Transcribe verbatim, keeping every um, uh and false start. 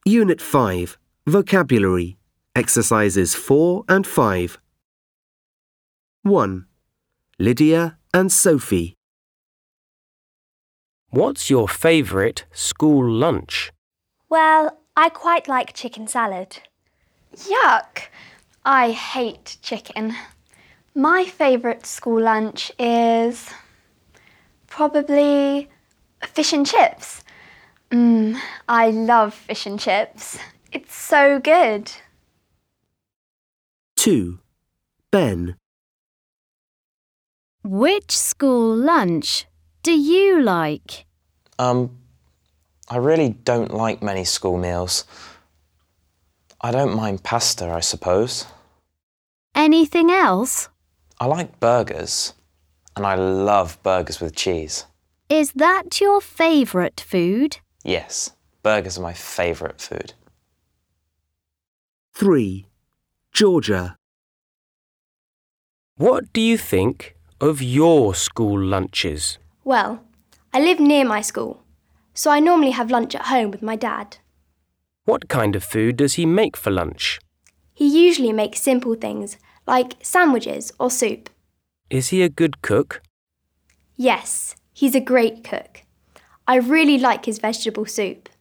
Unit five, Vocabulary, Exercises four and five. one. Lydia and Sophie. What's your favourite school lunch? Well, I quite like chicken salad. Yuck! I hate chicken. My favourite school lunch is probably fish and chips. Mmm, I love fish and chips. It's so good. two. Ben. Which school lunch do you like? Um, I really don't like many school meals. I don't mind pasta, I suppose. Anything else? I like burgers, and I love burgers with cheese. Is that your favourite food? Yes, burgers are my favourite food. three. Georgia. What do you think of your school lunches? Well, I live near my school, so I normally have lunch at home with my dad. What kind of food does he make for lunch? He usually makes simple things like sandwiches or soup. Is he a good cook? Yes, he's a great cook. I really like his vegetable soup.